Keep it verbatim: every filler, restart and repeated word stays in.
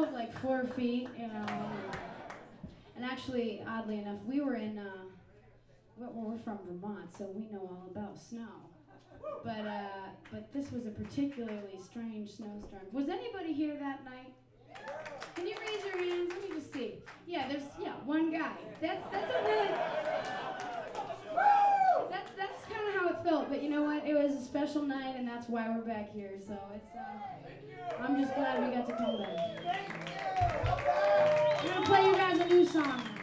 snowed like four feet, you know. And actually, oddly enough, we were in, uh, well, we're from Vermont, so we know all about snow. But uh, but this was a particularly strange snowstorm. Was anybody here that night? Can you raise your hands? Let me just see. Yeah, there's yeah one guy. That's that's a really that's that's kind of how it felt. But you know what? It was a special night, and that's why we're back here. So it's uh, I'm just glad we got to come back. We're gonna play you guys a new song.